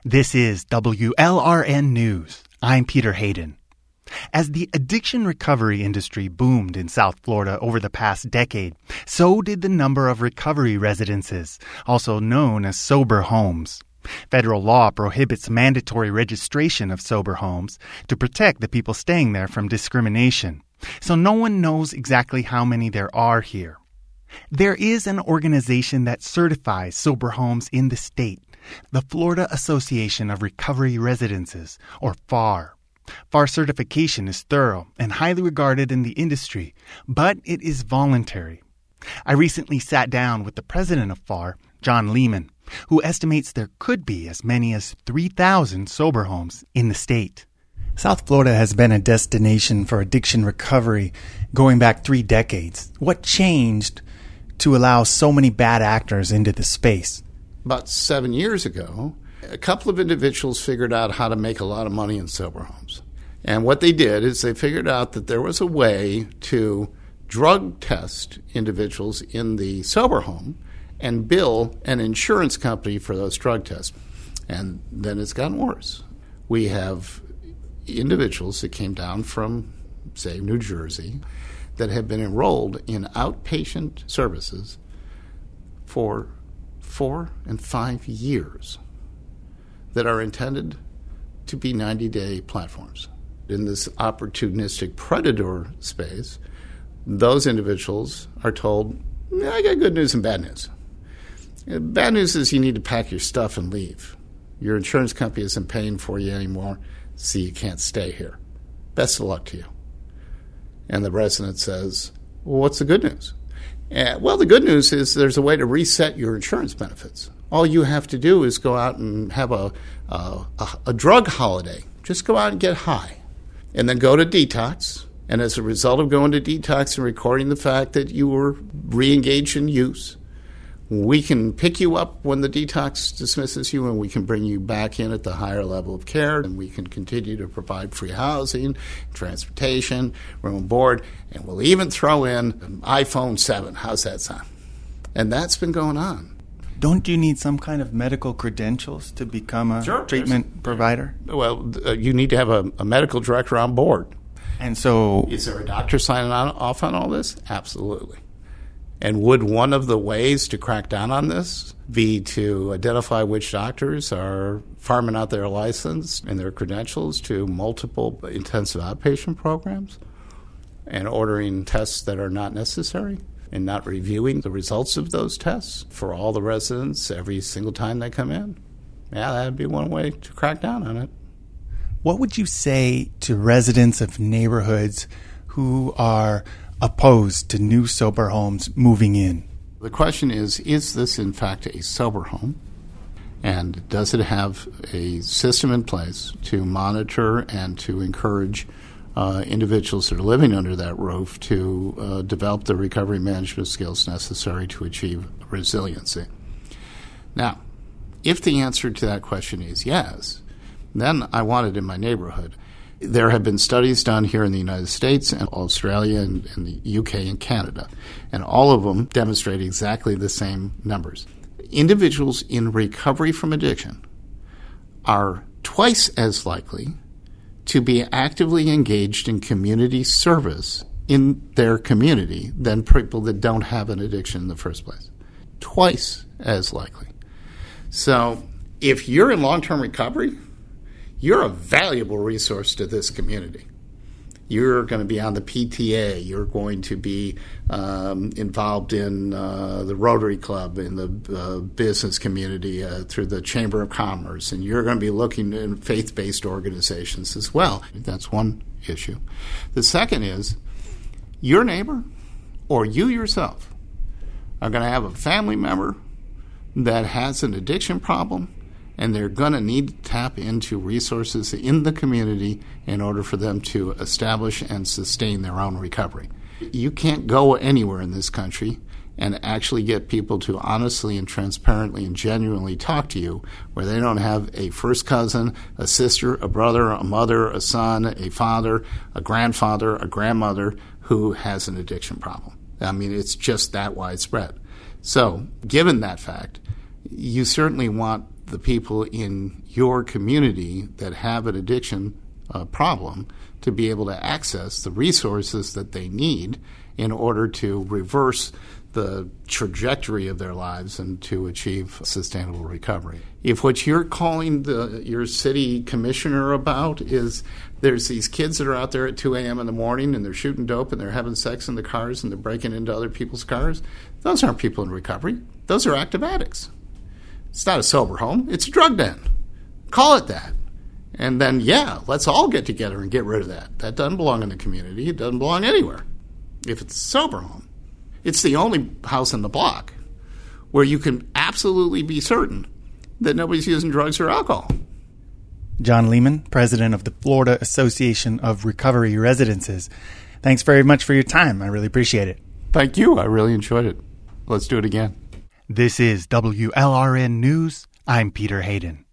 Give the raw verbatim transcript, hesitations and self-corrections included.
This is W L R N News. I'm Peter Hayden. As the addiction recovery industry boomed in South Florida over the past decade, so did the number of recovery residences, also known as sober homes. Federal law prohibits mandatory registration of sober homes to protect the people staying there from discrimination. So no one knows exactly how many there are here. There is an organization that certifies sober homes in the state, the Florida Association of Recovery Residences, or F A R. F A R certification is thorough and highly regarded in the industry, but it is voluntary. I recently sat down with the president of F A R, John Lehman, who estimates there could be as many as three thousand sober homes in the state. South Florida has been a destination for addiction recovery going back three decades. What changed to allow so many bad actors into the space? About seven years ago, a couple of individuals figured out how to make a lot of money in sober homes. And what they did is they figured out that there was a way to drug test individuals in the sober home and bill an insurance company for those drug tests. And then it's gotten worse. We have individuals that came down from, say, New Jersey that have been enrolled in outpatient services for four and five years that are intended to be ninety-day platforms. In this opportunistic predator space, those individuals are told, I got good news and bad news. Bad news is you need to pack your stuff and leave. Your insurance company isn't paying for you anymore, so you can't stay here. Best of luck to you. And the resident says, well, what's the good news? Uh, well, the good news is there's a way to reset your insurance benefits. All you have to do is go out and have a, a, a, a drug holiday. Just go out and get high. And then go to detox. And as a result of going to detox and recording the fact that you were re-engaged in use, we can pick you up when the detox dismisses you, and we can bring you back in at the higher level of care, and we can continue to provide free housing, transportation, room and board, and we'll even throw in an iPhone seven. How's that sound? And that's been going on. Don't you need some kind of medical credentials to become a sure, treatment provider? Well, uh, you need to have a, a medical director on board. And so... Is there a doctor signing on, off on all this? Absolutely. And would one of the ways to crack down on this be to identify which doctors are farming out their license and their credentials to multiple intensive outpatient programs and ordering tests that are not necessary and not reviewing the results of those tests for all the residents every single time they come in? Yeah, that would be one way to crack down on it. What would you say to residents of neighborhoods who are opposed to new sober homes moving in? The question is, is this in fact a sober home? And does it have a system in place to monitor and to encourage uh, individuals that are living under that roof to uh, develop the recovery management skills necessary to achieve resiliency? Now, if the answer to that question is yes, then I want it in my neighborhood. There have been studies done here in the United States and Australia and, and the U K and Canada, and all of them demonstrate exactly the same numbers. Individuals in recovery from addiction are twice as likely to be actively engaged in community service in their community than people that don't have an addiction in the first place. Twice as likely. So if you're in long-term recovery, you're a valuable resource to this community. You're going to be on the P T A. You're going to be um, involved in uh, the Rotary Club, in the uh, business community uh, through the Chamber of Commerce, and you're going to be looking in faith-based organizations as well. That's one issue. The second is your neighbor or you yourself are going to have a family member that has an addiction problem, and they're going to need to tap into resources in the community in order for them to establish and sustain their own recovery. You can't go anywhere in this country and actually get people to honestly and transparently and genuinely talk to you where they don't have a first cousin, a sister, a brother, a mother, a son, a father, a grandfather, a grandmother who has an addiction problem. I mean, it's just that widespread. So, given that fact, you certainly want the people in your community that have an addiction uh, problem to be able to access the resources that they need in order to reverse the trajectory of their lives and to achieve sustainable recovery. If what you're calling the, your city commissioner about is there's these kids that are out there at two a.m. in the morning and they're shooting dope and they're having sex in the cars and they're breaking into other people's cars, those aren't people in recovery. Those are active addicts. It's not a sober home. It's a drug den. Call it that. And then, yeah, let's all get together and get rid of that. That doesn't belong in the community. It doesn't belong anywhere if it's a sober home. It's the only house in the block where you can absolutely be certain that nobody's using drugs or alcohol. John Lehman, president of the Florida Association of Recovery Residences. Thanks very much for your time. I really appreciate it. Thank you. I really enjoyed it. Let's do it again. This is W L R N News. I'm Peter Hayden.